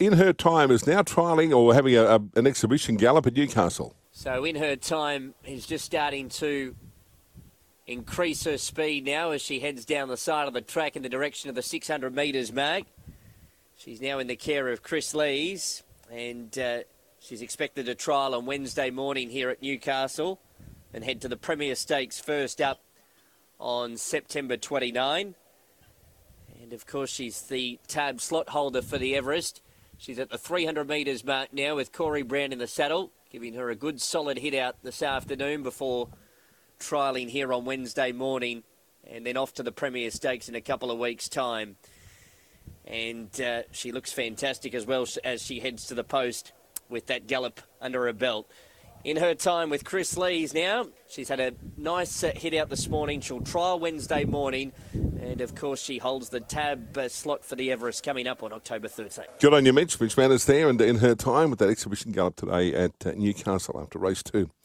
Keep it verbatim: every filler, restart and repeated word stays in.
In Her Time is now trialling or having a, a, an exhibition gallop at Newcastle. So In Her Time is just starting to increase her speed now as she heads down the side of the track in the direction of the six hundred metres mark. She's now in the care of Chris Lees, and uh, she's expected to trial on Wednesday morning here at Newcastle and head to the Premier Stakes first up on September twenty-ninth. And of course, she's the tab slot holder for the Everest. She's at the three hundred metres mark now with Corey Brown in the saddle, giving her a good solid hit out this afternoon before trialling here on Wednesday morning, and then off to the Premier Stakes in a couple of weeks' time. And uh, she looks fantastic as well as she heads to the post with that gallop under her belt. In Her Time with Chris Lees now. She's had a nice uh, hit out this morning. She'll trial Wednesday morning. And, of course, she holds the tab uh, slot for the Everest coming up on October thirteenth. Good on you, Mitch. Mitch Manners there, and In Her Time with that exhibition gallop today at uh, Newcastle after race two.